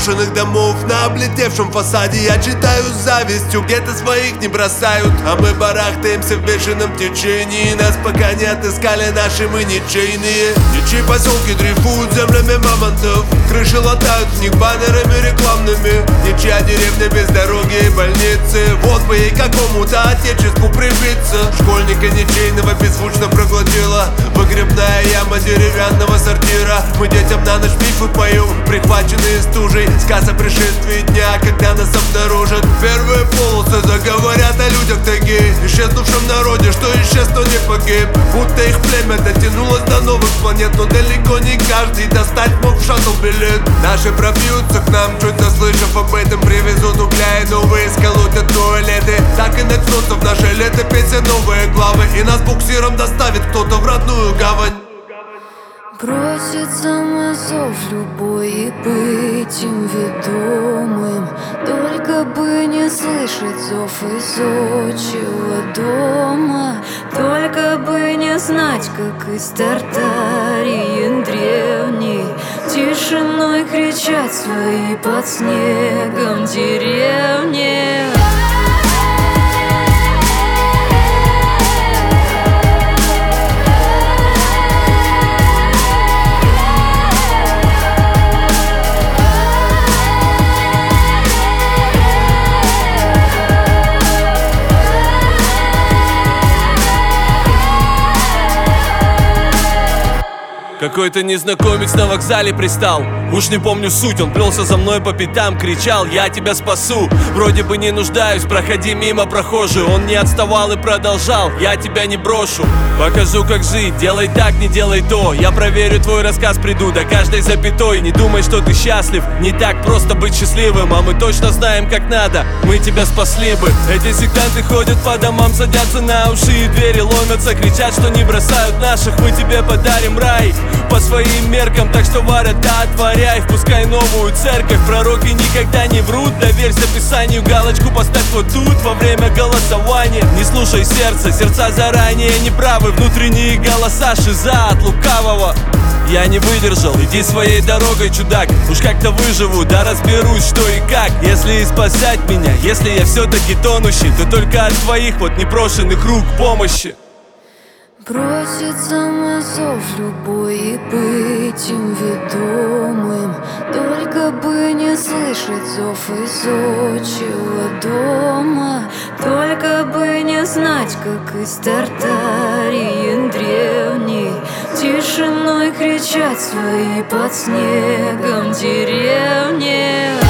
разрушенных домов, на облетевшем фасаде я читаю с завистью, где-то своих не бросают, а мы барахтаемся в бешеном течении. Нас пока не отыскали наши, мы ничейные. Ничьи поселки дрейфуют землями мамонтов, крыши латают в них баннерами рекламными. Ничья деревня без дороги и больницы, вот бы ей какому-то отечеству прибиться. Школьника ничейного беззвучно проглотила выгребная яма деревянного сортира. Мы детям на ночь мифы поем, прихваченные стужей, сказ о пришествии дня, когда нас обнаружат. Первые полосы заговорят о людях тайги, исчезнувшем народе, что исчез, но не погиб. Будто их племя дотянулось до новых планет, но далеко не каждый достать мог в шаттл билет. Наши пробьются к нам, чуть заслышав об этом, привезут угля и новые сколотят туалеты. Так и начнутся в нашей летописи новые главы, и нас буксиром доставит кто-то в родную гавань. Броситься на зов любой и быть им ведомым, только бы не слышать зов из отчего дома, только бы не знать, как из Тартарии древней тишиной кричат свои под снегом деревни. Какой-то незнакомец на вокзале пристал, уж не помню суть, он плелся за мной по пятам, кричал: я тебя спасу, вроде бы не нуждаюсь, проходи мимо, прохожий. Он не отставал и продолжал: я тебя не брошу, покажу, как жить, делай так, не делай то. Я проверю твой рассказ, приду до каждой запятой. Не думай, что ты счастлив, не так просто быть счастливым, а мы точно знаем, как надо, мы тебя спасли бы. Эти сектанты ходят по домам, садятся на уши и двери ломятся, кричат, что не бросают наших, мы тебе подарим рай по своим меркам, так что ворота отворяй, впускай новую церковь. Пророки никогда не врут, доверься Писанию, галочку поставь вот тут во время голосования. Не слушай сердце, сердца заранее неправы, внутренние голоса шиза от лукавого. Я не выдержал, иди своей дорогой, чудак, уж как-то выживу, да разберусь, что и как. Если и спасать меня, если я все-таки тонущий, то только от твоих вот непрошенных рук помощи. Броситься на зов любой и быть им ведомым, только бы не слышать зов из отчего дома, только бы не знать, как из Тартарии древней тишиной кричат свои под снегом деревни.